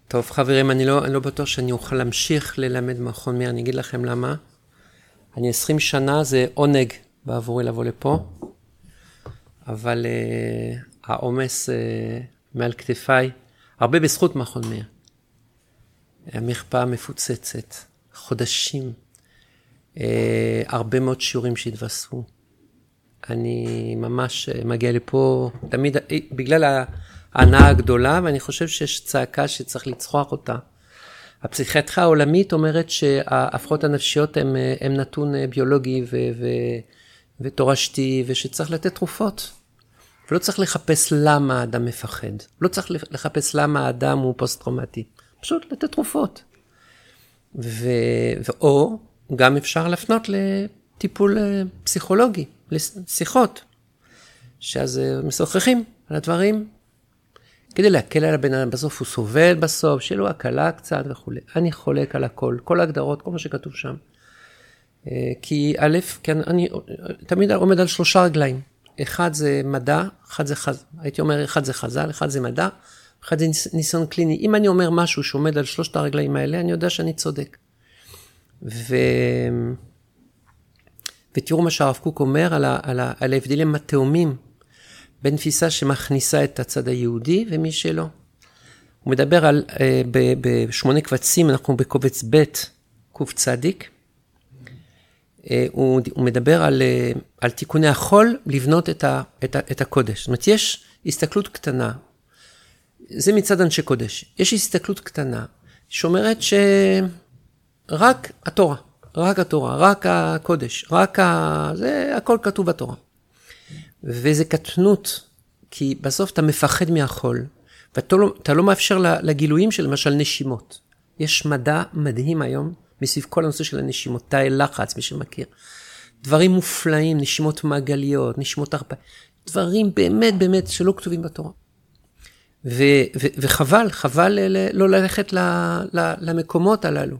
טוב, חברים, אני לא בטוח שאני אוכל להמשיך ללמד מכון מאיר, אני אגיד לכם למה. אני 20 שנה, זה עונג בעבורי לבוא לפה, אבל העומס מעל כתפיי, הרבה בזכות מכון מאיר. המרפאה מפוצצת, חודשים, הרבה מאוד שיעורים שהתווספו. אני ממש מגיע לפה, תמיד בגלל ההנאה הגדולה, ואני חושב שיש צעקה שצריך לצחוח אותה. הפסיכיאטריה העולמית אומרת שההפרעות הנפשיות הם נתון ביולוגי ותורשתי, ושצריך לתת תרופות. ולא צריך לחפש למה האדם מפחד. לא צריך לחפש למה האדם הוא פוסט-טראומטי. פשוט לתת תרופות. או גם אפשר לפנות לטיפול פסיכולוגי, לשיחות, שאז משוחחים על הדברים, כדי להקל על הבן אדם, בסוף הוא סובל בסוף, שיהיה לו הקלה קצת וכו'. אני חולק על הכל, כל ההגדרות, כל מה שכתוב שם. כי א', אני תמיד עומד על 3 רגליים. אחד זה מדע, הייתי אומר אחד זה חז"ל, אחד זה מדע, אחד זה ניסיון קליני. אם אני אומר משהו שעומד על 3 הרגליים האלה, אני יודע שאני צודק. ותראו מה שהרב קוק אומר על ההבדלים התאומים, בין תפיסה שמכניסה את הצד היהודי ומי שלא. הוא מדבר על, ב8 קבצים, אנחנו בקובץ ב' קוף צדיק, הוא מדבר על תיקוני החול לבנות את הקודש. זאת אומרת, יש הסתכלות קטנה, זה מצד אנשי קודש, יש הסתכלות קטנה, שאומרת שרק התורה, רק הקודש, זה הכל כתוב בתורה. וזה קטנות, כי בסוף אתה מפחד מהחול, ואתה לא מאפשר לגילויים של למשל נשימות. יש מדע מדהים היום, מסביב כל הנושא של הנשימות, תאי לחץ, מי שמכיר. דברים מופלאים, נשימות מעגליות, נשימות הרפאיות, דברים באמת שלא כתובים בתורה. וחבל לא ללכת למקומות הללו.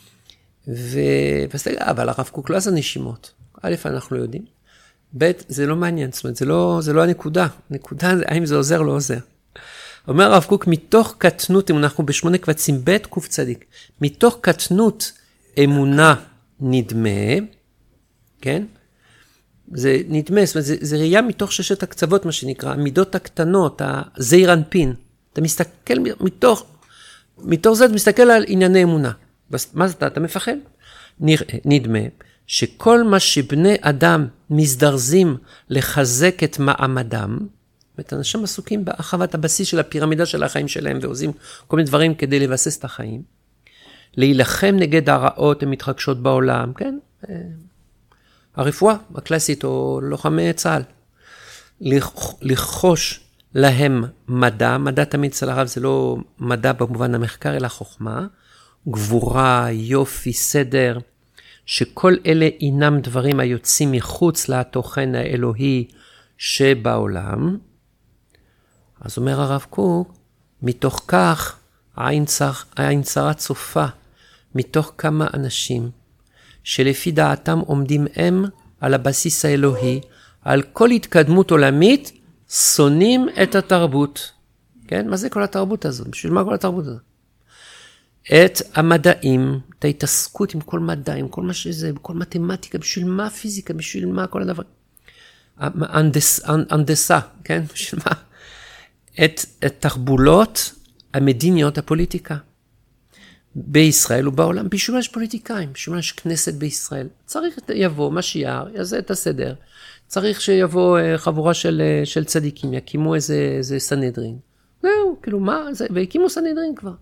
אבל הרב קוק לא עשה נשימות. א', אנחנו יודעים. ב', זה לא מעניין, זאת אומרת, זה לא הנקודה. הנקודה זה האם זה עוזר או לא עוזר. אומר הרב קוק, מתוך קטנות, אם אנחנו ב8 קבצים ב' קוף צדיק, מתוך קטנות אמונה נדמה, כן? זה נדמה, זאת אומרת, זה ראייה מתוך 6 הקצוות, מה שנקרא, המידות הקטנות, הזעיר אנפין. אתה מסתכל מתוך זה, אתה מסתכל על ענייני אמונה. מה זה אתה מפחד? נדמה שכל מה שבני אדם מזדרזים לחזק את מעמדם, זאת אנשים עסוקים בהרחבת הבסיס של הפירמידה של החיים שלהם, ועושים כל מיני דברים כדי לבסס את החיים, להילחם נגד הרעות, הן מתחדשות בעולם, כן? הרפואה הקלאסית, או לוחמי צה"ל, לחוש להם מדע תמיד אצל הרב זה לא מדע במובן המחקר, אלא חוכמה, גבורה, יופי, סדר, שכל אלה אינם דברים היוצאים מחוץ לתוכן האלוהי שבעולם. אז אומר הרב קוק, מתוך כך העין צרה צופה, מתוך כמה אנשים, שלפי דעתם עומדים הם על הבסיס האלוהי, על כל התקדמות עולמית, שונאים את התרבות. כן? מה זה כל התרבות הזאת? בשביל מה כל התרבות הזאת? את המדעים, את ההתעסקות עם כל מדע, עם כל מה שזה, כל מתמטיקה, בשביל מה פיזיקה, בשביל מה כל הדבר. הנדסה, כן? בשביל מה? את תחבולות המדיניות, הפוליטיקה. בישראל ובעולם, בשביל מה יש פוליטיקאים, בשביל מה יש כנסת בישראל. צריך יבוא משיח, יעשה את הסדר. צריך שיבוא חבורה של צדיקים, יקימו איזה סנהדרין. זהו, כאילו מה זה, והקימו סנהדרין כבר.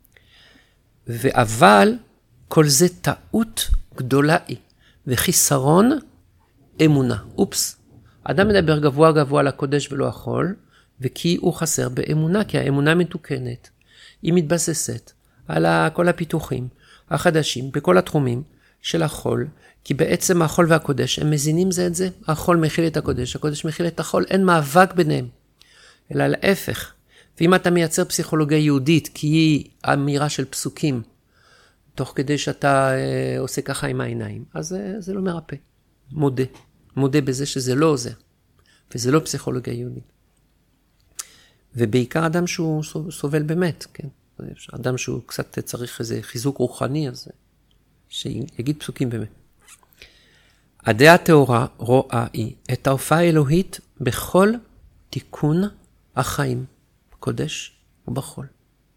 אבל כל זה טעות גדולה היא, וחיסרון אמונה. אופס, אדם מדבר גבוה על הקודש ולא החול, וכי הוא חסר באמונה, כי האמונה מתוקנת, היא מתבססת על כל הפיתוחים החדשים, בכל התחומים של החול, כי בעצם החול והקודש הם מזינים זה את זה, החול מכיל את הקודש, הקודש מכיל את החול, אין מאבק ביניהם, אלא להפך. ואם אתה מייצר פסיכולוגיה יהודית, כי היא אמירה של פסוקים, תוך כדי שאתה עושה ככה עם העיניים, אז זה לא מרפא. מודה בזה שזה לא עוזר, וזה לא פסיכולוגיה יהודית. ובעיקר אדם שהוא סובל באמת, כן. אדם שהוא קצת צריך איזה חיזוק רוחני, אז שיגיד פסוקים באמת. הדעה הטהורה רואה היא את ההופעה האלוהית בכל תיקון החיים, בקודש ובחול.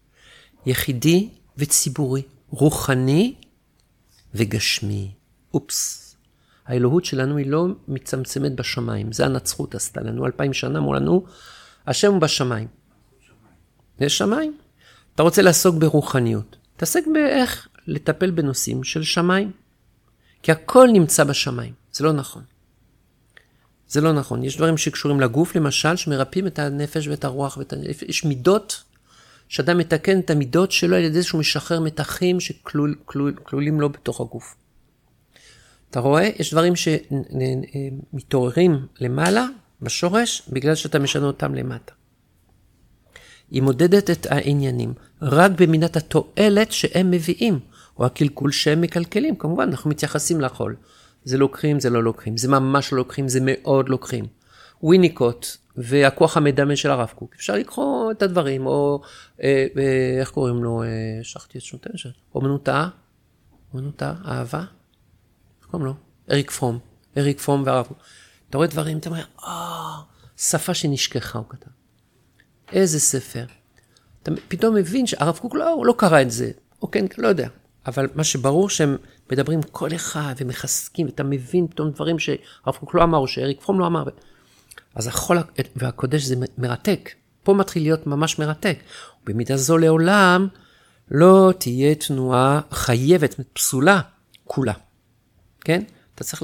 יחידי וציבורי, רוחני וגשמי. אופס. האלוהות שלנו היא לא מצמצמת בשמיים. זה הנצרות עשתה לנו. 2000 שנה אמרו לנו, השם הוא בשמיים. יש שמיים. אתה רוצה לעסוק ברוחניות. תעסק באיך לטפל בנושאים של שמיים. כי הכל נמצא בשמיים. זה לא נכון. זה לא נכון. יש דברים שקשורים לגוף, למשל, שמרפאים את הנפש ואת הרוח. יש מידות, שאדם מתקן את המידות שלו על ידי שהוא משחרר מתחים שכלולים לו בתוך הגוף. אתה רואה? יש דברים שמתעוררים למעלה, בשורש, בגלל שאתה משנה אותם למטה. היא מודדת את העניינים, רק במידת התועלת שהם מביאים, או הקלקול שהם מקלקלים. כמובן, אנחנו מתייחסים לחול. זה לוקחים, זה לא לוקחים. זה ממש לא לוקחים, זה מאוד לוקחים. וויניקוט והכוח המדמה של הרב קוק. אפשר לקרוא את הדברים, או איך קוראים לו? שכחתי את שמותיו. אומנותה, אהבה. איך קוראים לו? אריק פרום והרב קוק. אתה רואה דברים, אתה אומר, שפה שנשכחה, הוא כתב. איזה ספר. אתה פתאום מבין שהרב קוק לא קרא את זה. או כן, לא יודע. אבל מה שברור שהם מדברים כל אחד ומחזקים, ואתה מבין פתאום דברים שהרב קוק לא אמר, או שאריק פרום לא אמר. אז החול והקודש זה מרתק. פה מתחיל להיות ממש מרתק. במידה זו לעולם לא תהיה תנועה חייבת, פסולה, כולה. כן? אתה צריך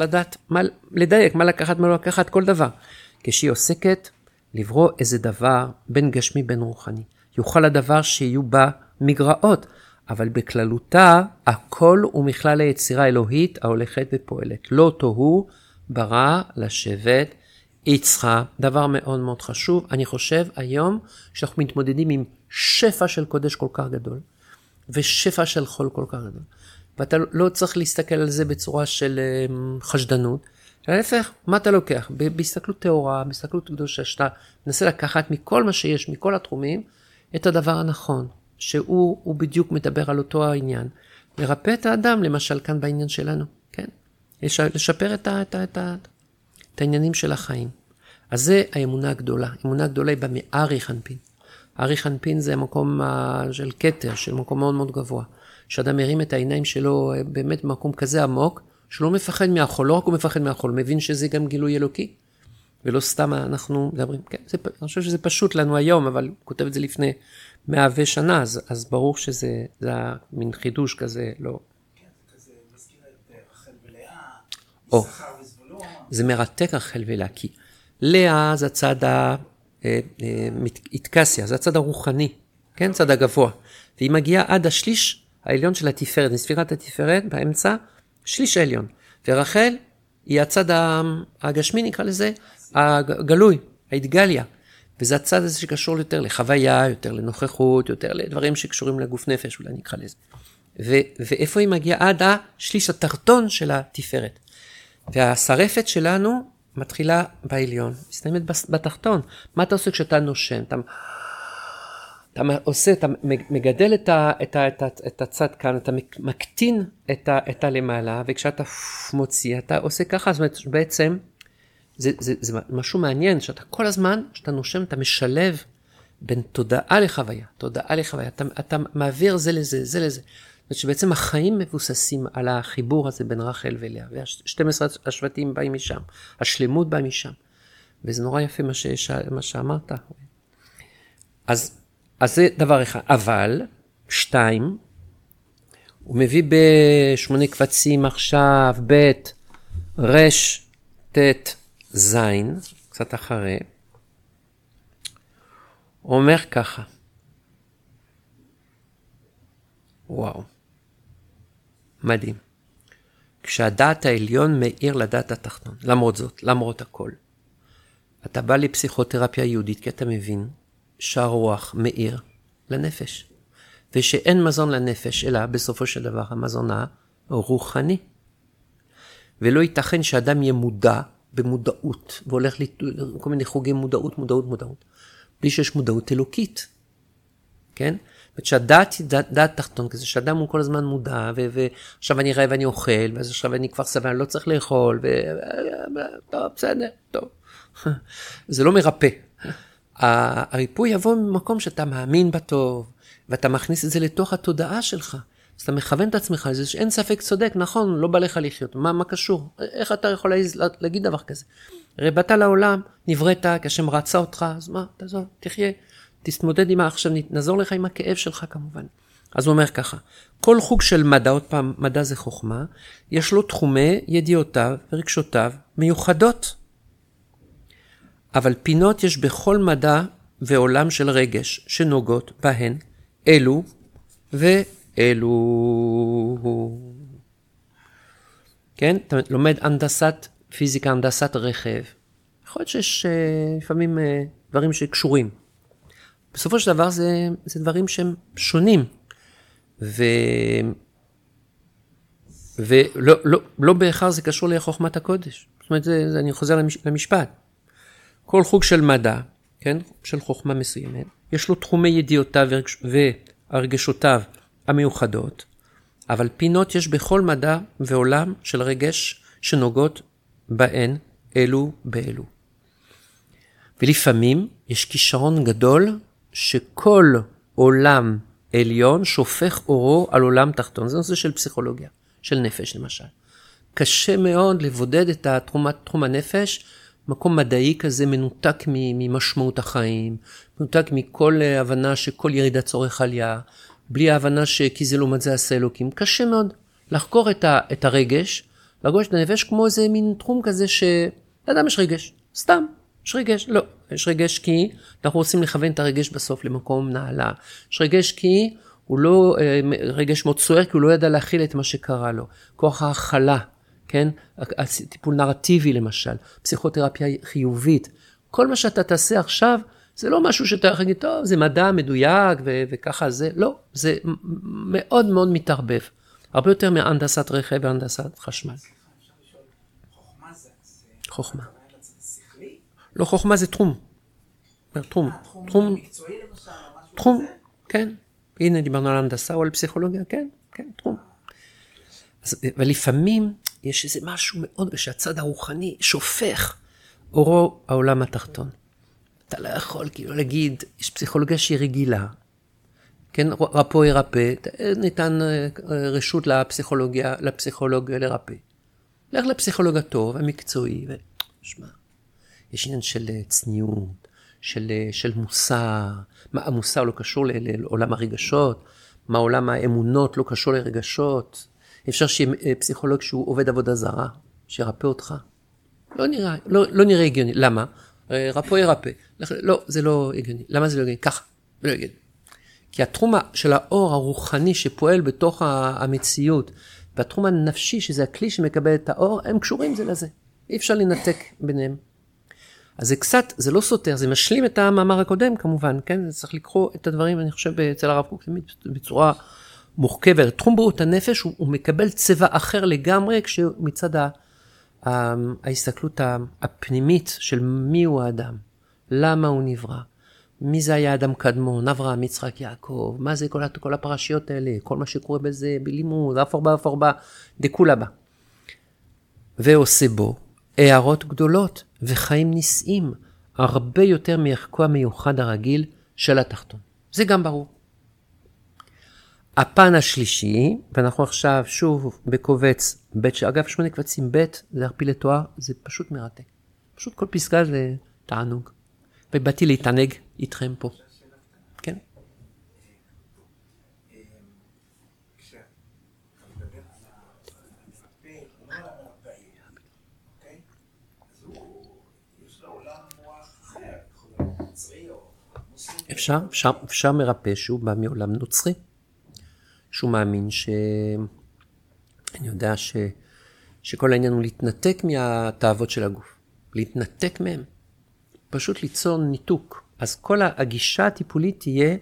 לדייק מה לקחת, מה לא לקחת, כל דבר. כשהיא עוסקת לברוא איזה דבר בין גשמי בין רוחני. יוכל הדבר שיהיו בה מגרעות, אבל בכללותה הכל הוא מכלל היצירה האלוהית ההולכת ופועלת. לא תוהו ברא לשבת יצחה, דבר מאוד מאוד חשוב. אני חושב היום שאנחנו מתמודדים עם שפע של קודש כל כך גדול, ושפע של חול כל כך גדול. ואתה לא צריך להסתכל על זה בצורה של חשדנות. להפך, מה אתה לוקח? בהסתכלות תאורה, בהסתכלות קדושה, שאתה מנסה לקחת מכל מה שיש, מכל התחומים, את הדבר הנכון, שהוא בדיוק מדבר על אותו העניין. לרפא את האדם, למשל כאן בעניין שלנו, כן? לשפר את העניינים של החיים. אז זה האמונה הגדולה. האמונה הגדולה היא במארי חנפין. ארי חנפין זה מקום של כתר, של מקום מאוד מאוד גבוה. שאדם מרים את העיניים שלו באמת במקום כזה עמוק, שלא מפחד מהחול, לא רק הוא מפחד מהחול, מבין שזה גם גילוי אלוקי. ולא סתם אנחנו מדברים, כן, אני חושב שזה פשוט לנו היום, אבל הוא כותב את זה לפני 100 שנה, אז ברור שזה מין חידוש כזה, לא. כן, זה כזה מזכיר את רחל ולאה, יששכר וזבולון. זה מרתק רחל ולאה, כי לאה זה הצד האתקסיה, זה הצד הרוחני, כן, צד הגבוה. והיא מגיעה עד השליש העליון של התפארת, מספירת התפארת, באמצע, שליש העליון. ורחל היא הצד הגשמי, נקרא לזה, הגלוי, ההתגליה. וזה הצד הזה שקשור יותר לחוויה, יותר לנוכחות, יותר לדברים שקשורים לגוף נפש, אולי נקרא לזה. ואיפה היא מגיעה? עד השליש התחתון של התפארת. והשרפת שלנו מתחילה בעליון, מסתיימת בתחתון. מה אתה עושה כשאתה נושם? אתה מגדל את הצד כאן, אתה מקטין את הלמעלה, וכשאתה מוציא, אתה עושה ככה, זאת אומרת, בעצם, זה משהו מעניין, שאתה כל הזמן, כשאתה נושם, אתה משלב בין תודעה לחוויה, אתה מעביר זה לזה, זה לזה. זאת אומרת שבעצם החיים מבוססים על החיבור הזה בין רחל ולאה, וה-12 השבטים באים משם, השלמות באה משם, וזה נורא יפה מה שאמרת. אז זה דבר אחד, אבל 2, הוא מביא ב8 קבצים עכשיו, ב' ר' ת' ז', קצת אחרי, הוא אומר ככה, וואו, מדהים, כשהדעת העליון מאיר לדעת התחתון, למרות זאת, למרות הכל, אתה בא לפסיכותרפיה יהודית כי אתה מבין, שהרוח מאיר לנפש. ושאין מזון לנפש, אלא בסופו של דבר המזון הרוחני. ולא ייתכן שאדם יהיה מודע במודעות, והולך לכל מיני חוגי מודעות. בלי שיש מודעות אלוקית. כן? שהדעת היא דעת תחתון כזה, שאדם הוא כל הזמן מודע, ועכשיו אני רעב ואני אוכל, ואז עכשיו אני כבר שבע, אני לא צריך לאכול, טוב, בסדר, טוב. זה לא מרפא. הריפוי יבוא ממקום שאתה מאמין בטוב, ואתה מכניס את זה לתוך התודעה שלך. אז אתה מכוון את עצמך, זה שאין ספק צודק, נכון, לא בא לך לחיות. מה קשור? איך אתה יכול להגיד דבר כזה? הרי באת לעולם, נבראת, כשם רצה אותך, אז מה, תעזוב, תחיה, תתמודד עם עכשיו, נעזור לך עם הכאב שלך כמובן. אז הוא אומר ככה, כל חוג של מדע, עוד פעם, מדע זה חוכמה, יש לו תחומי ידיעותיו ורגשותיו מיוחדות. אבל פינות יש בכל מדע ועולם של רגש שנוגעות בהן אלו ואלו. כן? אתה לומד הנדסת פיזיקה, הנדסת רכב. יכול להיות שיש לפעמים דברים שקשורים. בסופו של דבר זה דברים שהם שונים. ולא בהכרח זה קשור לחוכמת הקודש. זאת אומרת, אני חוזר למשפט. כל חוג של מדע, כן? של חוכמה מסוימת, יש לו תחומי ידיעותיו והרגשותיו המיוחדות, אבל פינות יש בכל מדע ועולם של רגש שנוגעות בהן אלו באלו. ולפעמים יש כישרון גדול שכל עולם עליון שופך אורו על עולם תחתון. זה נושא של פסיכולוגיה, של נפש למשל. קשה מאוד לבודד את תחום הנפש, מקום מדעי כזה מנותק ממשמעות החיים, מנותק מכל הבנה שכל ירידה צורך עלייה, בלי ההבנה שכי זה לעומת זה עשה אלוקים. קשה מאוד לחקור את הרגש, לגוש את הנפש כמו איזה מין תחום כזה לאדם יש רגש, סתם, יש רגש, לא, יש רגש כי אנחנו רוצים לכוון את הרגש בסוף למקום נעלה, יש רגש כי הוא לא רגש מאוד סוער, כי הוא לא ידע להכיל את מה שקרה לו, כוח ההכלה, כן? טיפול נרטיבי למשל, פסיכותרפיה חיובית, כל מה שאתה תעשה עכשיו, זה לא משהו שאתה יכול להגיד, טוב, זה מדע מדויק וככה זה, לא, זה מאוד מאוד מתערבב, הרבה יותר מהנדסת רכב והנדסת חשמל. חוכמה זה... חוכמה. זה שכלי? לא, חוכמה זה תחום. תחום. תחום מקצועי למשל, או משהו תחום, כזה? כן. הנה דיברנו על הנדסה או על פסיכולוגיה, כן, כן, תחום. ולפעמים יש איזה משהו מאוד שהצד הרוחני שופך אורו העולם התחתון. אתה לא יכול כאילו להגיד, יש פסיכולוגיה שהיא רגילה, כן, רפו ירפא, ניתן רשות לפסיכולוג לרפא. לך לפסיכולוג הטוב, המקצועי, ושמע, יש עניין של צניעות, של מוסר, מה המוסר לא קשור לעולם הרגשות, מה עולם האמונות לא קשור לרגשות, אפשר שיהיה פסיכולוג שהוא עובד עבודה זרה, שירפא אותך. לא נראה הגיוני. למה? רפו ירפא. לא, זה לא הגיוני. למה זה לא הגיוני? ככה, לא הגיוני. כי התחום של האור הרוחני שפועל בתוך המציאות, והתחום הנפשי, שזה הכלי שמקבל את האור, הם קשורים זה לזה. אי אפשר לנתק ביניהם. אז זה קצת, זה לא סותר, זה משלים את המאמר הקודם כמובן, כן? זה צריך לקרוא את הדברים, אני חושב, אצל הרב קוק, בצורה מורכבת. תחום בריאות הנפש, הוא מקבל צבע אחר לגמרי, כשמצד ההסתכלות הפנימית של מי הוא האדם, למה הוא נברא, מי זה היה אדם קדמון, אברהם, יצחק, יעקב, מה זה כל הפרשיות האלה, כל מה שקורה בזה, בלימוד, אף ארבע, דקולה בה. ועושה בו הערות גדולות וחיים ניסיים, הרבה יותר מערכו המיוחד הרגיל של התחתון. זה גם ברור. הפן השלישי, ואנחנו עכשיו שוב בקובץ ב', שאגב 8 קבצים ב', זה הכפיל לתואר, זה פשוט מרתק. פשוט כל פסקה זה תענוג. ובאתי להתענג איתכם פה. כן? כשאתה מדבר על המרפא, הוא לא המרפא, אוקיי? אז יש לו עולם מוח אחר, יכול להיות נוצרי או מוסלמי. אפשר מרפא שהוא בא מעולם נוצרי. שהוא מאמין אני יודע שכל העניין הוא להתנתק מהתאוות של הגוף. להתנתק מהם. פשוט ליצור ניתוק. אז כל הגישה הטיפולית תהיה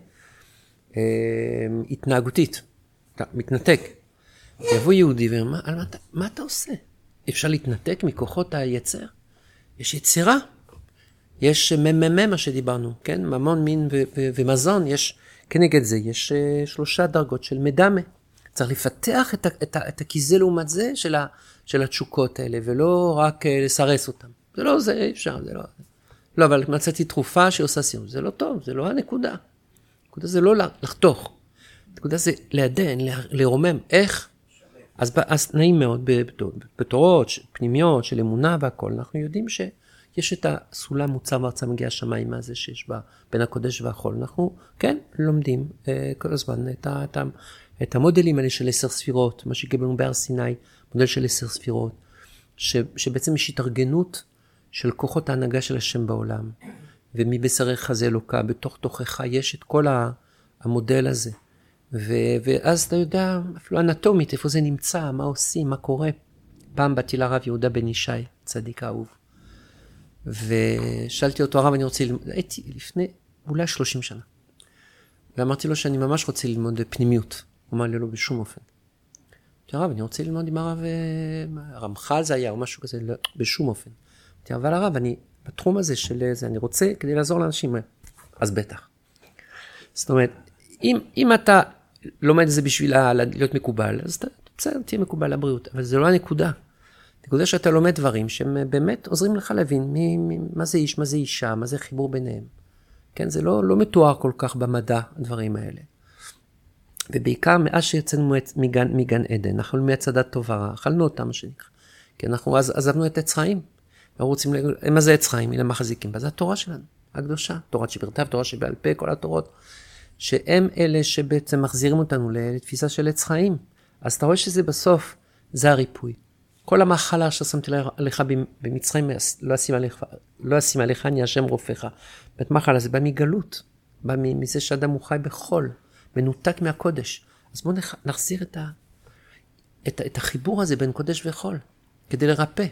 התנהגותית. אתה מתנתק. יבוא יהודי ואומר, מה אתה עושה? אפשר להתנתק מכוחות היצר? יש יצירה. יש מה שדיברנו, כן? ממון, מין ומזון. יש כנגד זה יש 3 דרגות של מדמה. צריך לפתח את הכיזה לעומת זה של התשוקות האלה, ולא רק לסרס אותם. זה לא זה, אפשר, זה לא... לא, אבל מצאתי תרופה שעושה סיום. זה לא טוב, זה לא הנקודה. הנקודה זה לא לחתוך. הנקודה זה לעדן, לרומם. איך? אז נעים מאוד בתורות פנימיות של אמונה והכל. אנחנו יודעים שיש את הסולם מוצב ארצה מגיע השמיים הזה שיש בה בין הקודש והחול. אנחנו, כן, לומדים כל הזמן את המודלים האלה של 10 ספירות, מה שקיבלנו בהר סיני, מודל של 10 ספירות, שבעצם יש התארגנות של כוחות ההנהגה של השם בעולם, ומבשרך זה אלוקה, בתוך תוכך יש את כל המודל הזה, ואז אתה יודע, אפילו אנטומית, איפה זה נמצא, מה עושים, מה קורה. פעם באתי לרב יהודה בן ישי, צדיק האהוב, ושאלתי אותו, הרב, אני רוצה ללמוד, הייתי לפני אולי 30 שנה, ואמרתי לו שאני ממש רוצה ללמוד פנימיות. הוא אמר לי לא בשום אופן. אמרתי, הרב, אני רוצה ללמוד עם הרמח"ל זה היה, או משהו כזה, לא, בשום אופן. אמרתי, אבל הרב, אני בתחום הזה של זה, אני רוצה כדי לעזור לאנשים, אז בטח. זאת אומרת, אם אתה לומד את זה בשביל להיות מקובל, אז בסדר, תהיה מקובל לבריאות, אבל זה לא הנקודה. הנקודה שאתה לומד דברים שהם באמת עוזרים לך להבין מה זה איש, מה זה אישה, מה זה חיבור ביניהם. כן, זה לא מתואר כל כך במדע, הדברים האלה. ובעיקר מאז שיצאנו מגן עדן, אנחנו מהצדת טוב ורע, אכלנו אותם מה שנקרא. כי אנחנו אז עזבנו את עץ חיים. אנחנו רוצים, מה זה עץ חיים? אלה מחזיקים. וזה התורה שלנו, הקדושה. תורת שבכתב, תורה שבעל פה, כל התורות. שהם אלה שבעצם מחזירים אותנו לתפיסה של עץ חיים. אז אתה רואה שזה בסוף, זה הריפוי. כל המחלה ששמתי עליך במצרים, לא אשים עליך, אני השם רופאך. ואת מחלה זה בא מגלות. בא מזה שאדם הוא חי בחול. מנותק מהקודש. אז בואו נחזיר את החיבור הזה בין קודש וחול, כדי לרפא.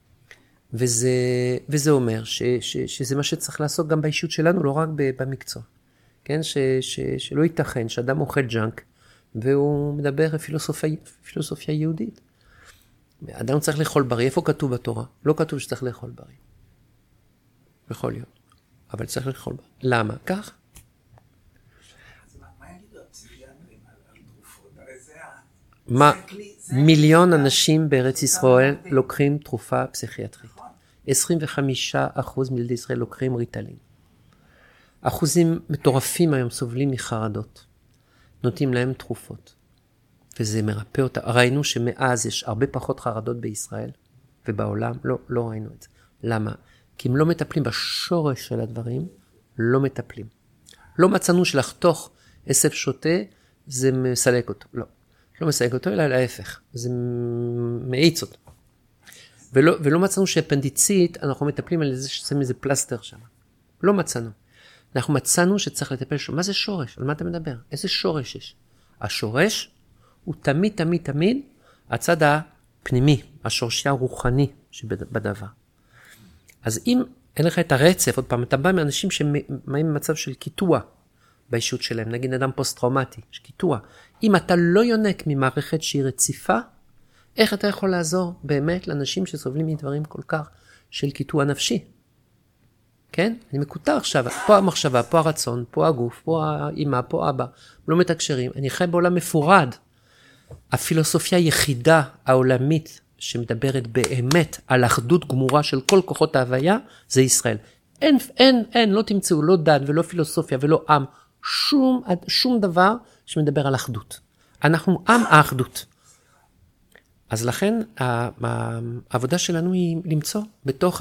וזה אומר שזה מה שצריך לעשות גם באישות שלנו, לא רק במקצוע. כן? שלא ייתכן שאדם אוכל ג'אנק, והוא מדבר פילוסופיה יהודית. אדם צריך לאכול בריא. איפה כתוב בתורה? לא כתוב שצריך לאכול בריא. יכול להיות. אבל צריך לאכול בריא. למה? כך? מה? 1,000,000 אנשים בארץ ישראל לוקחים תרופה פסיכיאטרית. 25% מילדי ישראל לוקחים ריטלין. אחוזים מטורפים היום סובלים מחרדות. נותנים להם תרופות. וזה מרפא אותה. ראינו שמאז יש הרבה פחות חרדות בישראל ובעולם. לא ראינו את זה. למה? כי אם לא מטפלים בשורש של הדברים, לא מטפלים. לא מצאנו שלחתוך עשב שוטה, זה מסלק אותו. לא מסייג אותו, אלא להפך. זה מאיץ אותו. ולא מצאנו שאפנדיצית, אנחנו מטפלים על זה ששמים איזה פלסטר שם. לא מצאנו. אנחנו מצאנו שצריך לטפל שם. מה זה שורש? על מה אתה מדבר? איזה שורש יש? השורש הוא תמיד הצד הפנימי, השורשי הרוחני שבדבר. אז אם אין לך את הרצף, עוד פעם, אתה בא מאנשים שמאים במצב של קיטוע באישות שלהם, נגיד אדם פוסט-טראומטי, יש קיטוע. אם אתה לא יונק ממערכת שהיא רציפה, איך אתה יכול לעזור באמת לאנשים שסובלים מדברים כל כך של קיטוע נפשי? כן? אני מקוטע עכשיו, פה המחשבה, פה הרצון, פה הגוף, פה האמא, פה אבא, לא מתקשרים. אני חי בעולם מפורד. הפילוסופיה היחידה העולמית שמדברת באמת על אחדות גמורה של כל כוחות ההוויה, זה ישראל. אין, לא תמצאו, לא דת ולא פילוסופיה ולא עם, שום דבר שמדבר על אחדות. אנחנו עם האחדות. אז לכן העבודה שלנו היא למצוא בתוך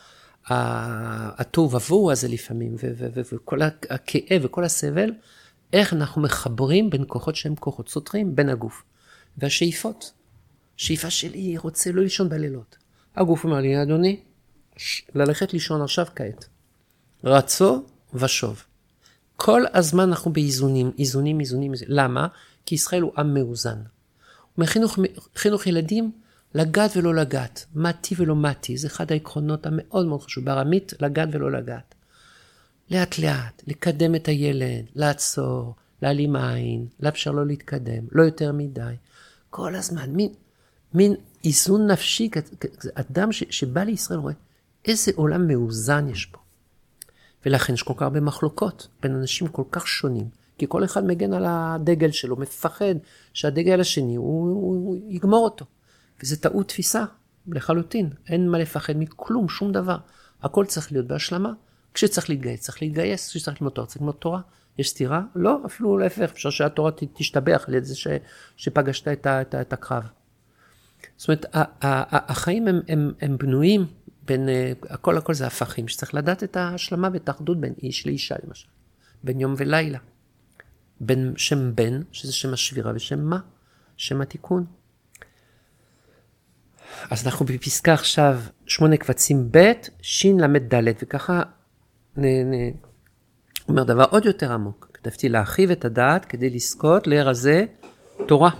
הטוב ובוהו הזה לפעמים, וכל הכאב וכל הסבל, איך אנחנו מחברים בין כוחות שהם כוחות סותרים, בין הגוף. והשאיפות, שאיפה שלי רוצה לא לישון בלילות. הגוף אומר לי, אדוני, ללכת לישון עכשיו כעת. רצו ושוב. כל הזמן אנחנו באיזונים, איזונים. למה? כי ישראל הוא עם מאוזן. חינוך ילדים, לגעת ולא לגעת. מתי ולא מתי. זה אחד העקרונות המאוד מאוד חשוב. בארמית, לגעת ולא לגעת. לאט לאט, לקדם את הילד, לעצור, להעלים עין, לאפשר לו להתקדם, לא יותר מדי. כל הזמן, מין איזון נפשי, אדם שבא לישראל רואה, איזה עולם מאוזן יש פה. ולכן יש כל כך הרבה מחלוקות בין אנשים כל כך שונים, כי כל אחד מגן על הדגל שלו, מפחד שהדגל השני, הוא יגמור אותו. וזה טעות תפיסה, לחלוטין. אין מה לפחד מכלום, שום דבר. הכל צריך להיות בהשלמה. כשצריך להתגייס, צריך להתגייס. כשצריך ללמוד תורה, צריך ללמוד תורה. יש סתירה? לא, אפילו להפך. אפשר שהתורה תשתבח על זה שפגשת את הקרב. זאת אומרת, החיים הם בנויים בין, הכל זה הפכים, שצריך לדעת את ההשלמה ואת האחדות בין איש לאישה, למשל. בין יום ולילה. בין שם בן, שזה שם השבירה, ושם מה? שם התיקון. אז אנחנו בפסקה עכשיו 8 קבצים ב' ש' למד ד', וככה אומר דבר עוד יותר עמוק. כתבתי להרחיב את הדעת כדי לזכות להירזה תורה.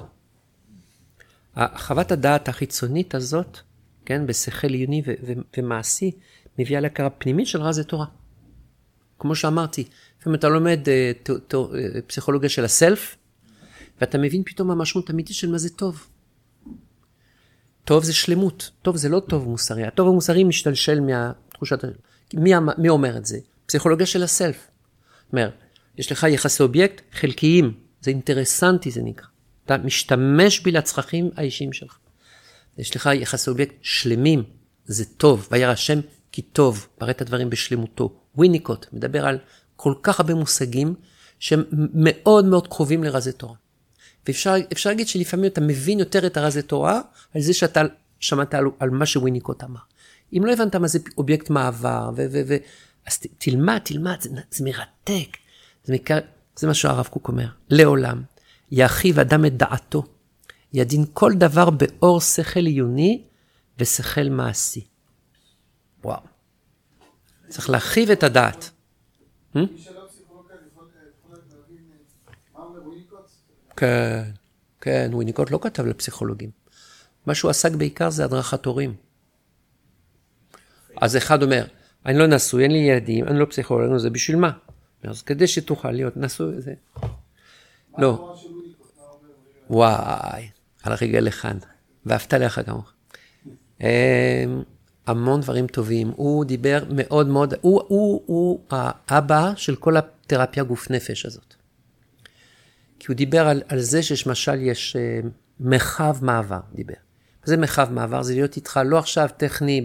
חוות הדעת החיצונית הזאת, כן, בשכל עיוני ומעשי, מביאה להכרה פנימית של רז תורה. כמו שאמרתי, לפעמים אתה לומד פסיכולוגיה של הסלף, ואתה מבין פתאום המשמעות אמיתית של מה זה טוב. טוב זה שלמות, טוב זה לא טוב מוסרי. הטוב המוסרי משתלשל מהתחושת, מי אומר את זה? פסיכולוגיה של הסלף. זאת אומרת, יש לך יחסי אובייקט חלקיים, זה אינטרסנטי זה נקרא. אתה משתמש בי לצרכים האישיים שלך. יש לך יחסי אובייקט שלמים, זה טוב, וירא השם כי טוב, פרט את הדברים בשלמותו. וויניקוט מדבר על כל כך הרבה מושגים שהם מאוד מאוד קרובים לרזי תורה. ואפשר להגיד שלפעמים אתה מבין יותר את הרזי תורה על זה שאתה שמעת על מה שוויניקוט אמר. אם לא הבנת מה זה אובייקט מעבר, אז תלמד, זה מרתק. זה מה שהרב קוק אומר, לעולם. יאחיו אדם את דעתו, ידין כל דבר באור שכל עיוני ושכל מעשי. וואו. צריך להרחיב את הדעת. מי שלא פסיכולוגיה יכול להבין מה אומר וויניקוט? כן, וויניקוט לא כתב לפסיכולוגים. מה שהוא עסק בעיקר זה הדרכת הורים. אז אחד אומר, אני לא נשוי, אין לי ילדים, אני לא פסיכולוג, זה בשביל מה? אז כדי שתוכל להיות נשוי, זה... לא. וואי, על רגע לכאן. ואהבת לך גם. המון דברים טובים. הוא דיבר מאוד מאוד, הוא האבא של כל התרפיה גוף נפש הזאת. כי הוא דיבר על זה שיש משל, יש מרחב מעבר, דיבר. זה מרחב מעבר, זה להיות איתך לא עכשיו טכני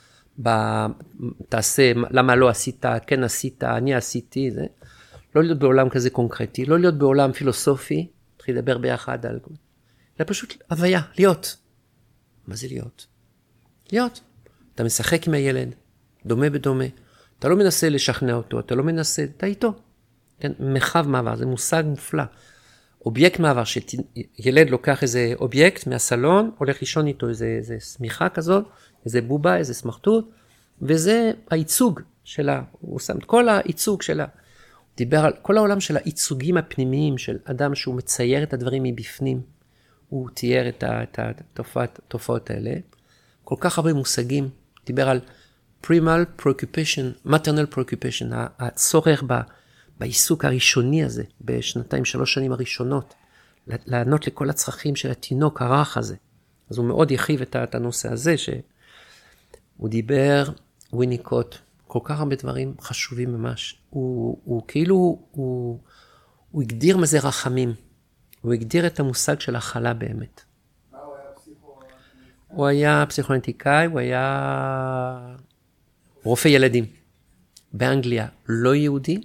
תעשה, למה לא עשית, כן עשית, אני עשיתי, זה. לא להיות בעולם כזה קונקרטי, לא להיות בעולם פילוסופי, תתחיל לדבר ביחד על... זה פשוט הוויה, להיות. מה זה להיות? להיות. אתה משחק עם הילד, דומה בדומה. אתה לא מנסה לשכנע אותו, אתה לא מנסה, אתה איתו. כן? מרחב מעבר, זה מושג מופלא. אובייקט מעבר, שילד לוקח איזה אובייקט מהסלון, הולך לישון איתו איזה סמיכה כזאת, איזה בובה, איזה סמכתות, וזה הייצוג שלה. הוא שם את כל הייצוג שלה. הוא דיבר על כל העולם של הייצוגים הפנימיים של אדם שהוא מצייר את הדברים מבפנים. הוא תיאר את התופעות האלה. כל כך הרבה מושגים. דיבר על primal preoccupation, maternal preoccupation, הצורך בעיסוק הראשוני הזה, בשנתיים, 3 שנים הראשונות, לענות לכל הצרכים של התינוק הרך הזה. אז הוא מאוד יחיב את הנושא הזה, שהוא דיבר, וויניקוט, כל כך הרבה דברים חשובים ממש. הוא כאילו, הוא הגדיר מה זה רחמים. הוא הגדיר את המושג של החלה באמת. מה הוא היה הוא היה פסיכואנליטיקאי, הוא היה רופא ילדים. באנגליה לא יהודי,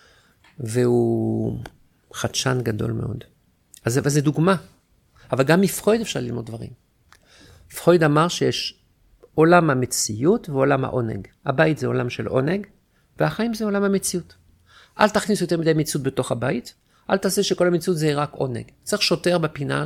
והוא חדשן גדול מאוד. אז זה דוגמה. אבל גם מפרויד אפשר ללמוד דברים. פרויד אמר שיש עולם המציאות ועולם העונג. הבית זה עולם של עונג, והחיים זה עולם המציאות. אל תכניס יותר מדי מציאות בתוך הבית, אל תעשה שכל המציאות זה רק עונג. צריך שוטר בפינה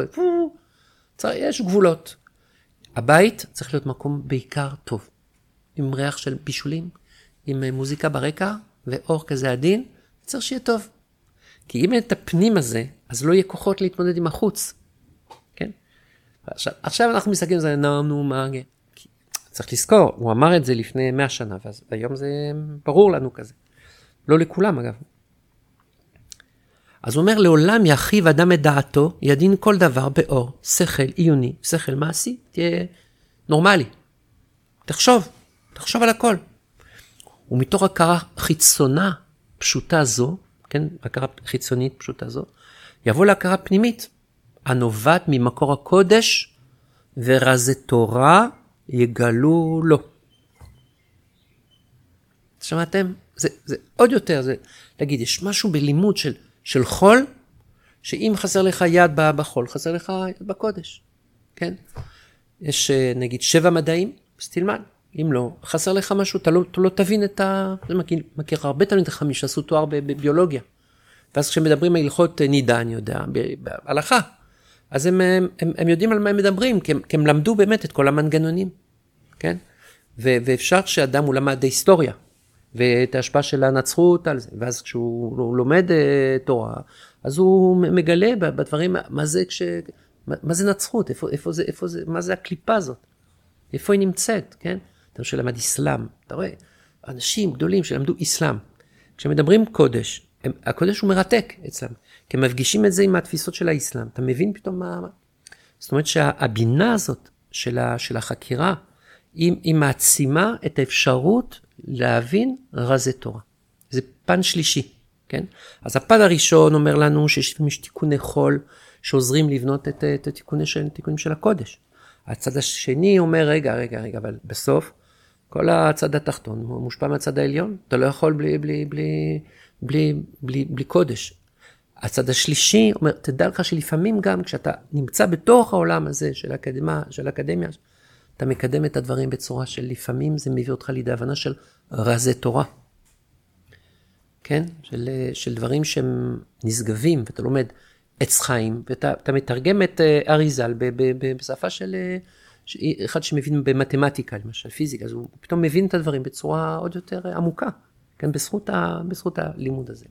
יש גבולות. הבית צריך להיות מקום בעיקר טוב. עם ריח של בישולים, עם מוזיקה ברקע, ואור כזה עדין, צריך שיהיה טוב. כי אם אין את הפנים הזה, אז לא יהיה כוחות להתמודד עם החוץ. כן? עכשיו אנחנו מסתכלים על זה, נו, מה? צריך לזכור, הוא אמר את זה לפני 100 שנה, והיום זה ברור לנו כזה. לא לכולם אגב. אז הוא אומר, לעולם יחיב אדם את דעתו, ידין כל דבר באור, שכל עיוני, שכל מעשי, תהיה נורמלי. תחשוב על הכל. ומתוך הכרה חיצונה פשוטה זו, כן? כן, הכרה חיצונית פשוטה זו, יבוא להכרה פנימית, הנובעת ממקור הקודש, ורזי תורה יגלו לו. שמעתם? זה עוד יותר, זה, להגיד, יש משהו בלימוד של חול, שאם חסר לך יד בחול, חסר לך יד בקודש, כן? יש נגיד 7 מדעים, אז תלמד. אם לא, חסר לך משהו, אתה לא תבין את זה מכיר הרבה תלמידי חכמים שעשו תואר בביולוגיה. ואז כשמדברים על הלכות נידה, אני יודע, בהלכה, אז הם יודעים על מה הם מדברים, כי הם למדו באמת את כל המנגנונים, כן? ואפשר שאדם הוא למד היסטוריה, ואת ההשפעה של הנצרות על זה, ואז כשהוא לומד תורה, אז הוא מגלה בדברים, מה זה נצרות, איפה זה, מה זה הקליפה הזאת, איפה היא נמצאת, כן? אתה שלמד אסלאם, אתה רואה, אנשים גדולים שלמדו אסלאם, כשמדברים קודש, הקודש הוא מרתק אצלם, כי הם מפגישים את זה עם התפיסות של האסלאם, אתה מבין פתאום מה, זאת אומרת שהבינה הזאת של החקירה, היא מעצימה את האפשרות להבין רזי תורה. זה פן שלישי, כן? אז הפן הראשון אומר לנו שיש תיקוני חול שעוזרים לבנות את התיקונים של הקודש. הצד השני אומר, רגע, אבל בסוף, כל הצד התחתון מושפע מהצד העליון, אתה לא יכול בלי קודש. הצד השלישי אומר, תדע לך שלפעמים גם כשאתה נמצא בתוך העולם הזה של האקדמיה, אתה מקדם את הדברים בצורה של לפעמים זה מביא אותך לידי הבנה של רזי תורה. כן? של דברים שהם נשגבים, ואתה לומד עץ חיים, ואתה מתרגם את אריזל בשפה של אחד שמבין במתמטיקה, למשל פיזיקה, אז הוא פתאום מבין את הדברים בצורה עוד יותר עמוקה, כן? בזכות הלימוד הזה.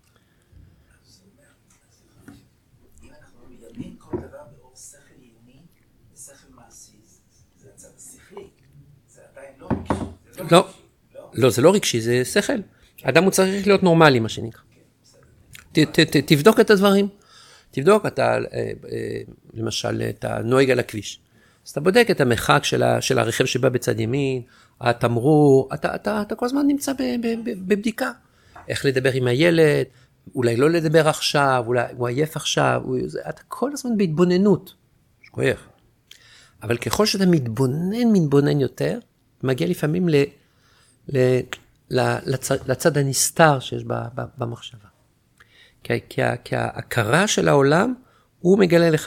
אם אנחנו מדברים כל דבר באור שכל עיוני ושכל מעשי, זה הצד השכלי, זה עדיין לא רגשי. לא, זה לא רגשי, זה שכל. האדם הוא צריך להיות נורמלי, מה שנקרא. תבדוק את הדברים. תבדוק, אתה, למשל, אתה נוהג על הכביש. אז אתה בודק את המרחק של הרכב שבא בצד ימין, התמרור, אתה כל הזמן נמצא בבדיקה. איך לדבר עם הילד, אולי לא לדבר עכשיו, אולי הוא עייף עכשיו, אתה כל הזמן בהתבוננות. שכוח. אבל ככל שאתה מתבונן יותר, מגיע לפעמים לצד הנסתר שיש במחשבה. כי ההכרה של העולם, הוא מגלה לך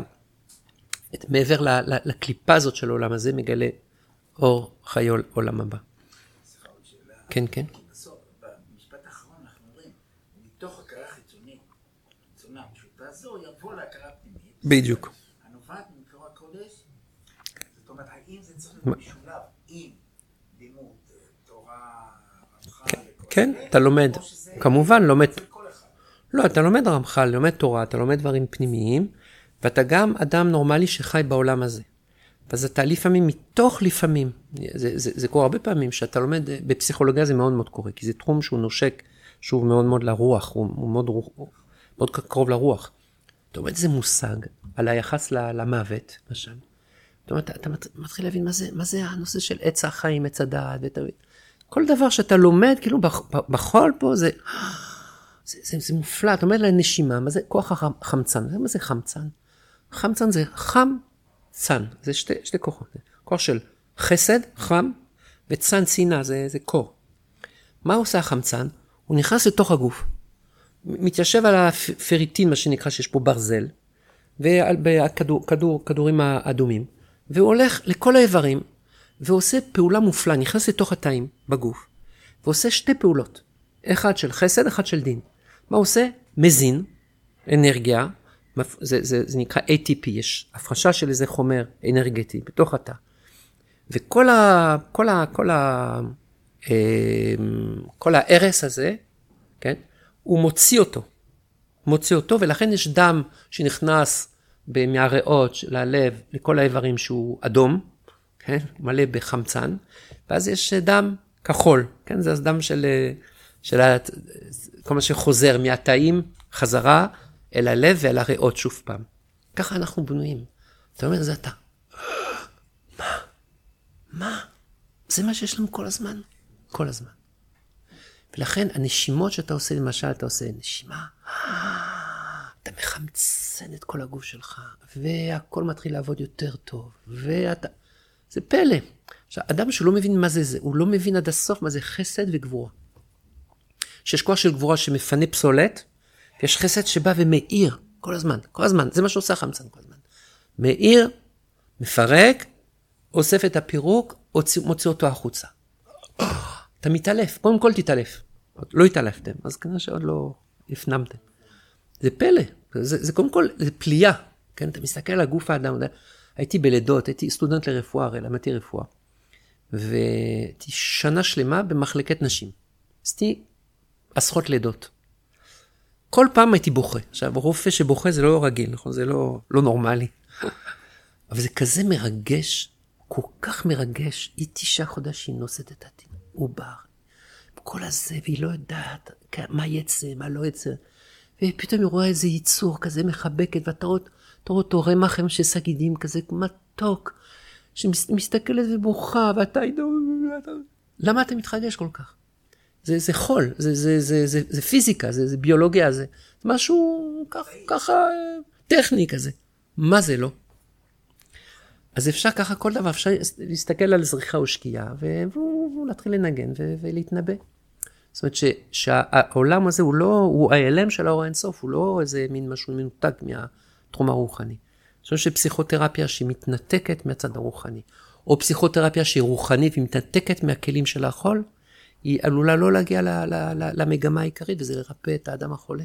מעבר לקליפה הזאת של העולם הזה, מגלה אור חיי עולם הבא. כן. בסוף, במשפט האחרון אנחנו אומרים, מתוך הכרה חיצונית, חיצונה פשוטה זו, יבוא להכרה פנימית. בדיוק. הנובעת ממקור הקודש, זאת אומרת, האם זה צריך להיות משולב עם לימוד, תורה, רמח"ל, כן, אתה לומד, כמובן לומד, לא, אתה לומד רמח"ל, לומד תורה, אתה לומד דברים פנימיים, ואתה גם אדם נורמלי שחי בעולם הזה. אז אתה לפעמים, מתוך לפעמים, זה קורה הרבה פעמים, שאתה לומד, בפסיכולוגיה זה מאוד מאוד קורה, כי זה תחום שהוא נושק, שהוא מאוד מאוד לרוח, הוא מאוד קרוב לרוח. אתה לומד איזה מושג על היחס למוות, למשל. אתה מתחיל להבין מה זה הנושא של עץ החיים, עץ הדעת, כל דבר שאתה לומד, כאילו בחול פה זה מופלא, אתה אומר לנשימה, מה זה כוח החמצן? מה זה חמצן? חמצן זה חמצן, זה שתי כוחות. כוח של חסד, חם, וצן צינה, זה קור. מה עושה החמצן? הוא נכנס לתוך הגוף, מתיישב על הפריטין, מה שנקרא שיש פה ברזל, וכדורים האדומים, והוא הולך לכל האיברים, ועושה פעולה מופלאה, נכנס לתוך התאים בגוף, ועושה 2 פעולות, אחד של חסד, אחד של דין. מה הוא עושה? מזין, אנרגיה, זה נקרא ATP, יש הפרשה של איזה חומר אנרגטי בתוך התא. וכל הערס הזה, כן? הוא מוציא אותו, ולכן יש דם שנכנס מהריאות ללב, לכל האיברים שהוא אדום, כן? מלא בחמצן, ואז יש דם כחול, כן? זה הדם של כל מה שחוזר מהתאים חזרה אל הלב ואל הריאות שוב פעם. ככה אנחנו בנויים. אתה אומר, זה אתה. מה? זה מה שיש לנו כל הזמן. כל הזמן. ולכן הנשימות שאתה עושה, למשל, אתה עושה נשימה, אתה מחמצן את כל הגוף שלך, והכל מתחיל לעבוד יותר טוב, זה פלא. עכשיו, אדם שלא מבין מה זה, הוא לא מבין עד הסוף מה זה חסד וגבורה. שיש כוח של גבורה שמפנה פסולת, ויש חסד שבא ומאיר כל הזמן, זה מה שעושה חמצן כל הזמן. מאיר, מפרק, אוסף את הפירוק, מוציא אותו החוצה. אתה מתעלף, קודם כל תתעלף. לא התעלפתם, אז כנראה שעוד לא הפנמתם. זה פלא, זה קודם כל, זה פליאה. כן? אתה מסתכל על הגוף האדם, הייתי בלידות, הייתי סטודנט לרפואה, למדתי רפואה. והייתי שנה שלמה במחלקת נשים. עשיתי עשרות לידות. כל פעם הייתי בוכה. עכשיו, רופא שבוכה זה לא רגיל, נכון? זה לא נורמלי. אבל זה כזה מרגש, כל כך מרגש. היא 9 חודשים נושאת את התינוק, עובר. כל הזה, והיא לא יודעת מה יצא, מה לא יצא. ופתאום היא רואה איזה ייצור כזה מחבקת, ואתה רואה אותו רמח של גידים כזה מתוק, שמסתכלת ובוכה, ואתה... למה אתה מתחגש כל כך? זה חול, זה פיזיקה, זה ביולוגיה, זה משהו ככה טכני כזה. מה זה לא? אז אפשר ככה כל דבר, אפשר להסתכל על זריחה או שקיעה, ולהתחיל לנגן ולהתנבא. זאת אומרת שהעולם הזה הוא ההיעלם של האור האינסוף, הוא לא איזה מין משהו מנותק מהתחום הרוחני. אני חושב שפסיכותרפיה שהיא מתנתקת מהצד הרוחני, או פסיכותרפיה שהיא רוחנית ומתנתקת מהכלים של החול, היא עלולה לא להגיע למגמה העיקרית, וזה לרפא את האדם החולה.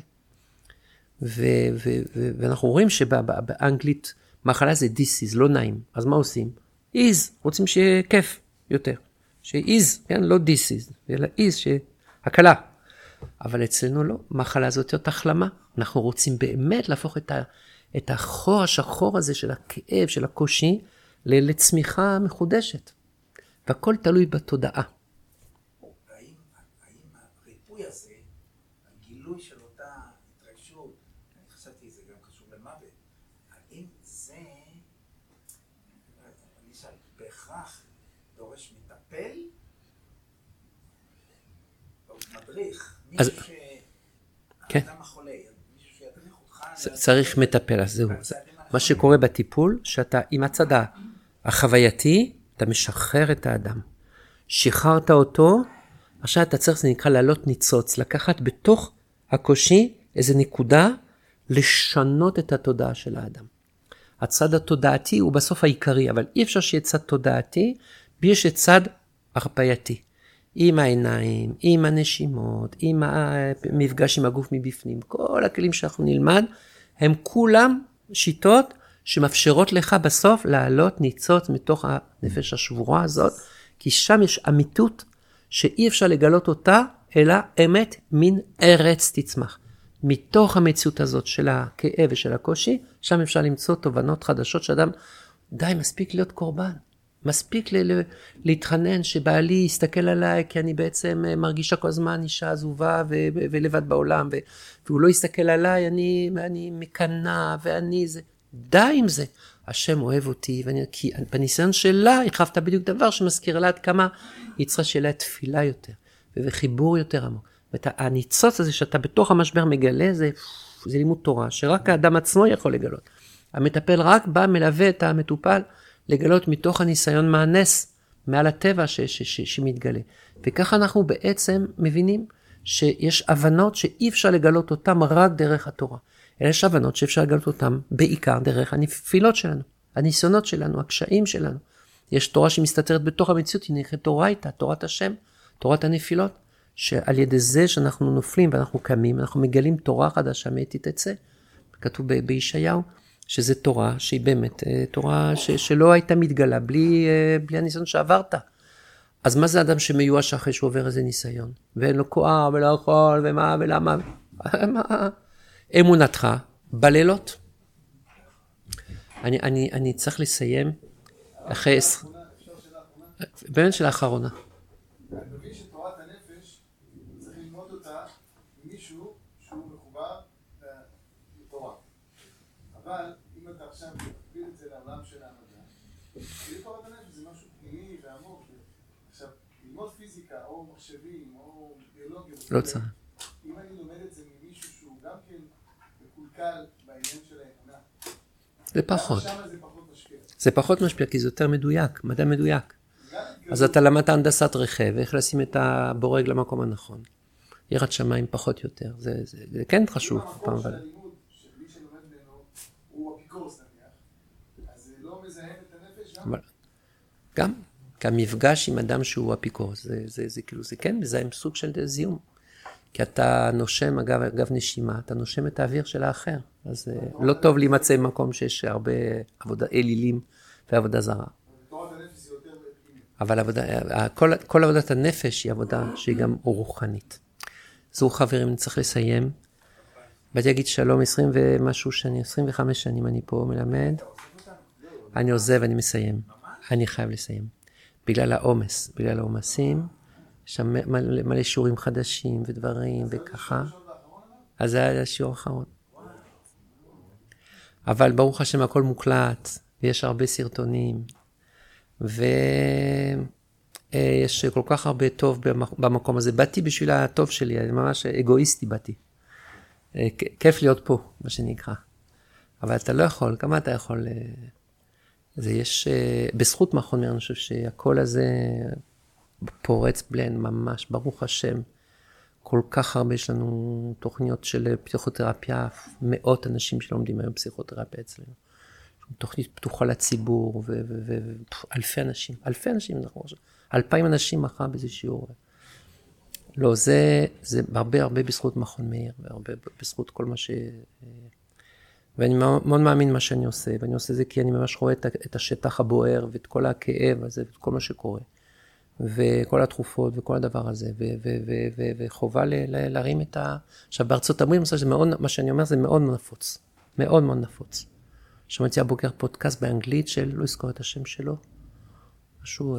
ואנחנו רואים שבאנגלית מחלה זה disease, לא נעים. אז מה עושים? איז, רוצים שיהיה כיף יותר. שאיז, כן? לא disease, אלא איז, הקלה. אבל אצלנו לא, מחלה זאת יותר החלמה. אנחנו רוצים באמת להפוך את החור השחור הזה של הכאב, של הקושי, לצמיחה מחודשת. והכל תלוי בתודעה. האם הריפוי הזה, הגילוי של אותה התרגשות, אני חשבתי זה גם קשור למוות, האם זה, אני שאל, בהכרח דורש מטפל, או מדריך, מישהו שהאדם החולה, מישהו שידריך אותך... צריך מטפל, אז זהו. מה שקורה בטיפול, שאתה עם הצד החווייתי, אתה משחרר את האדם. שחררת אותו, עכשיו אתה צריך, זה נקרא לעלות ניצוץ, לקחת בתוך הקושי איזו נקודה, לשנות את התודעה של האדם. הצד התודעתי הוא בסוף העיקרי, אבל אי אפשר שיהיה צד תודעתי, יש צד הרפייתי. עם העיניים, עם הנשימות, עם המפגש עם הגוף מבפנים, כל הכלים שאנחנו נלמד, הם כולם שיטות שמאפשרות לך בסוף לעלות ניצוץ מתוך הנפש השבורה הזאת, כי שם יש אמיתות שאי אפשר לגלות אותה, אלא אמת מן ארץ תצמח. מתוך המציאות הזאת של הכאב ושל הקושי, שם אפשר למצוא תובנות חדשות שאדם, די, מספיק להיות קורבן. מספיק להתחנן שבעלי יסתכל עליי, כי אני בעצם מרגישה כל הזמן אישה עזובה ולבד בעולם, והוא לא יסתכל עליי, אני מקנה, ואני זה. די עם זה. השם אוהב אותי, כי בניסיון שלה החפת בדיוק דבר שמזכיר לה עד כמה היא צריכה שיהיה לה תפילה יותר, וחיבור יותר עמוק. והניצוץ הזה שאתה בתוך המשבר מגלה, זה לימוד תורה, שרק האדם עצמו יכול לגלות. המטפל רק בא מלווה את המטופל, לגלות מתוך הניסיון מהנס, מעל הטבע שמתגלה. וככה אנחנו בעצם מבינים שיש הבנות שאי אפשר לגלות אותן רק דרך התורה. אלא יש הבנות שאפשר לגלות אותן בעיקר דרך הנפילות שלנו, הניסיונות שלנו, הקשיים שלנו. יש תורה שמסתתרת בתוך המציאות, היא נקראת תורייתא, תורת השם, תורת הנפילות, שעל ידי זה שאנחנו נופלים ואנחנו קמים, אנחנו מגלים תורה חדשה מאתי תצא. כתוב בישעיהו, שזה תורה שהיא באמת תורה שלא הייתה מתגלה בלי הניסיון שעברת. אז מה זה אדם שמיואש אחרי שהוא עובר איזה ניסיון? ואין לו כוח ולא יכול ומה ולמה? אמונתך בלילות. אני צריך לסיים אחרי באמת של האחרונה. אני מבין שתורת הנפש צריך ללמוד אותה ממישהו שהוא מחובר לתורה. אבל אם אתה עכשיו תקביל את זה לעולם של המדע, תורת הנפש זה משהו פנימי ועמוק. עכשיו, ללמוד פיזיקה או מחשבים או ביולוגיה, לא צריך. אם אני לומד את זה ממישהו שהוא גם כן מקולקל בעניין של האמונה, זה פחות. שם זה פחות משפיע. זה פחות משפיע כי זה יותר מדויק, מדע מדויק. אז אתה למדת הנדסת רכב, איך לשים את הבורג למקום הנכון. יראת שמיים פחות יותר, זה כן חשוב. המקום של הלימוד, שמי שלומד ממנו, הוא אפיקורס נניח, אז זה לא מזהם את הנפש גם? גם, כמפגש עם אדם שהוא אפיקורס, זה כאילו, זה כן מזהם סוג של זיהום. כי אתה נושם, אגב נשימה, אתה נושם את האוויר של האחר. אז לא טוב להימצא במקום שיש הרבה עבודה, אלילים ועבודה זרה. תורת הנפש זה יותר פנימי. אבל כל עבודת הנפש היא עבודה שהיא גם רוחנית. זו חברים, אני צריך לסיים. באתי להגיד שלום 20 ומשהו שנים, 25 שנים אני פה מלמד. אני עוזב, אני מסיים. אני חייב לסיים. בגלל העומס, בגלל העומסים, יש שם מלא שיעורים חדשים ודברים וככה. אז זה היה השיעור האחרון. אבל ברוך השם הכל מוקלט, ויש הרבה סרטונים, ויש כל כך הרבה טוב במקום הזה. באתי בשביל הטוב שלי, אני ממש אגואיסטי באתי. כיף להיות פה, מה שנקרא. אבל אתה לא יכול, כמה אתה יכול? זה יש, בזכות מכון מאיר, אני חושב שהכל הזה פורץ בלן ממש, ברוך השם. כל כך הרבה יש לנו תוכניות של פסיכותרפיה, מאות אנשים שלומדים היום פסיכותרפיה אצלנו. תוכנית פתוחה לציבור, ואלפי אנשים, 2,000 אנשים מחר באיזה שיעור. לא, זה הרבה בזכות מכון מאיר, והרבה בזכות כל מה ואני מאוד מאמין מה שאני עושה, ואני עושה זה כי אני ממש רואה את השטח הבוער, ואת כל הכאב הזה, ואת כל מה שקורה. וכל התרופות וכל הדבר הזה, וחובה להרים את עכשיו, בארצות הברית, מה שאני אומר זה מאוד נפוץ. מאוד מאוד נפוץ. שמעתי הבוקר פודקאסט באנגלית של, לא אזכור את השם שלו, משהו,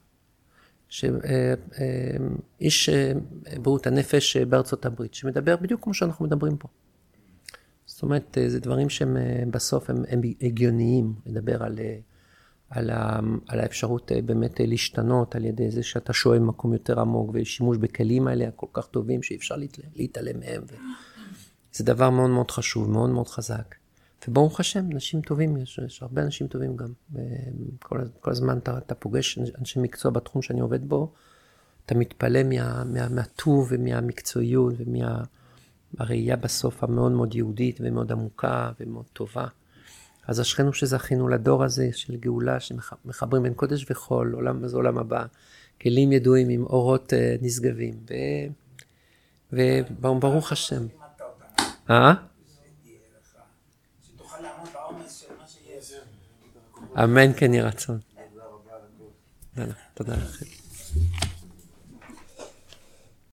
איש בריאות הנפש בארצות הברית, שמדבר בדיוק כמו שאנחנו מדברים פה. זאת אומרת, זה דברים שהם בסוף הם הגיוניים, לדבר על האפשרות באמת להשתנות על ידי זה שאתה שואל מקום יותר עמוק, ושימוש בכלים האלה כל כך טובים שאי אפשר להתעלם מהם. זה דבר מאוד מאוד חשוב, מאוד מאוד חזק. וברוך השם, אנשים טובים, יש הרבה אנשים טובים גם. כל הזמן אתה פוגש אנשי מקצוע בתחום שאני עובד בו, אתה מתפלא מהטוב ומהמקצועיות ומהראייה בסוף המאוד מאוד יהודית ומאוד עמוקה ומאוד טובה. אז אשכנו שזכינו לדור הזה של גאולה, שמחברים בין קודש וחול, עולם הזה עולם הבא, כלים ידועים עם אורות נשגבים, וברוך השם. שתוכל לעמוד בעומס של מה שיש. אמן כן יהי רצון. תודה לכם.